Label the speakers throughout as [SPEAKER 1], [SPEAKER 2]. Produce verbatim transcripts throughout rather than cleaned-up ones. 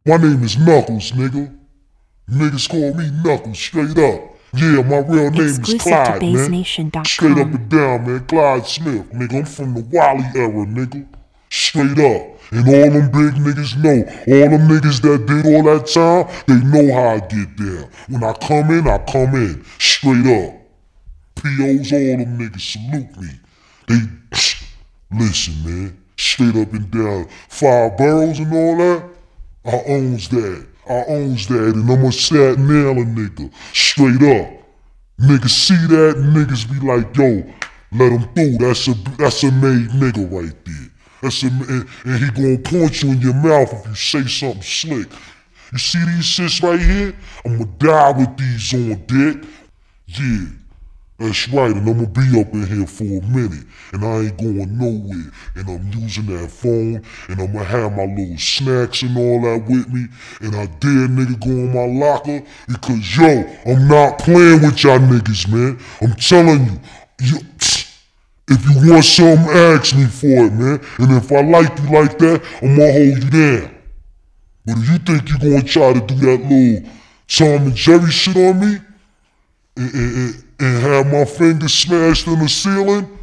[SPEAKER 1] My name is Knuckles, nigga. Niggas call me Knuckles, straight up. Yeah, my real name
[SPEAKER 2] Exclusive
[SPEAKER 1] is Clyde,
[SPEAKER 2] to Bass
[SPEAKER 1] man.
[SPEAKER 2] Nation dot com.
[SPEAKER 1] Straight up and down, man. Clyde Smith, nigga. I'm from the Wally era, nigga. Straight up. And all them big niggas know. All them niggas that did all that time, they know how I get down. When I come in, I come in. Straight up. P Os, all them niggas salute me. They, listen, man. Straight up and down. Five boroughs and all that, I owns that. I owns that, and I'ma sat nail a nigga. Straight up. Niggas see that, niggas be like, yo, let him through. That's a that's a made nigga right there. That's a, and, and he gonna point you in your mouth if you say something slick. You see these shits right here? I'ma die with these on deck. Yeah. That's right, and I'ma be up in here for a minute, and I ain't going nowhere, and I'm using that phone, and I'ma have my little snacks and all that with me, and I dare nigga go in my locker, because yo, I'm not playing with y'all niggas, man. I'm telling you, you if you want something, ask me for it, man, and if I like you like that, I'ma hold you down. But if you think you gonna try to do that little Tom and Jerry shit on me, and, and, and and have my fingers smashed in the ceiling?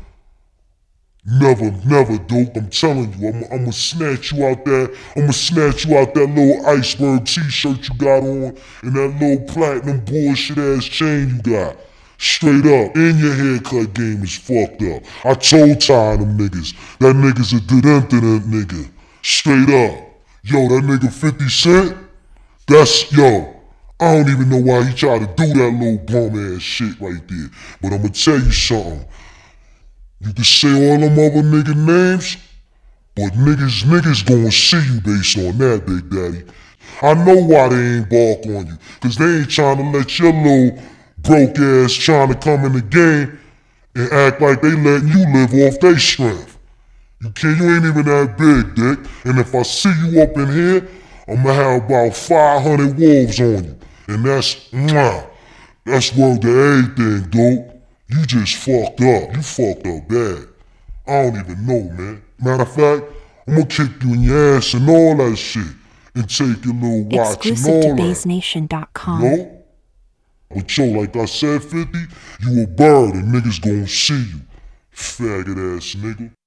[SPEAKER 1] Never, never, dope. I'm telling you, I'm, I'ma snatch you out there. I'ma snatch you out that little iceberg t-shirt you got on and that little platinum bullshit ass chain you got. Straight up, and your haircut game is fucked up. I told Ty them niggas, that nigga's a dident nigga. Straight up. Yo, that nigga fifty cent? That's, yo. I don't even know why he tried to do that little bum ass shit right there. But I'ma tell you something. You can say all them other nigga names, but niggas, niggas gonna see you based on that, Big Daddy. I know why they ain't bark on you, cause they ain't trying to let your little broke ass trying to come in the game and act like they letting you live off their strength. You can't, you ain't even that big, dick. And if I see you up in here, I'ma have about five hundred wolves on you. And that's, mwah, that's word to everything, dude. You just fucked up. You fucked up bad. I don't even know, man. Matter of fact, I'm gonna kick you in your ass and all that shit. And take your little watch
[SPEAKER 2] Exclusive
[SPEAKER 1] and all
[SPEAKER 2] to
[SPEAKER 1] that.
[SPEAKER 2] Bass Nation dot com.
[SPEAKER 1] No? But yo, like I said, fifty, you a bird and niggas gonna see you. Faggot ass nigga.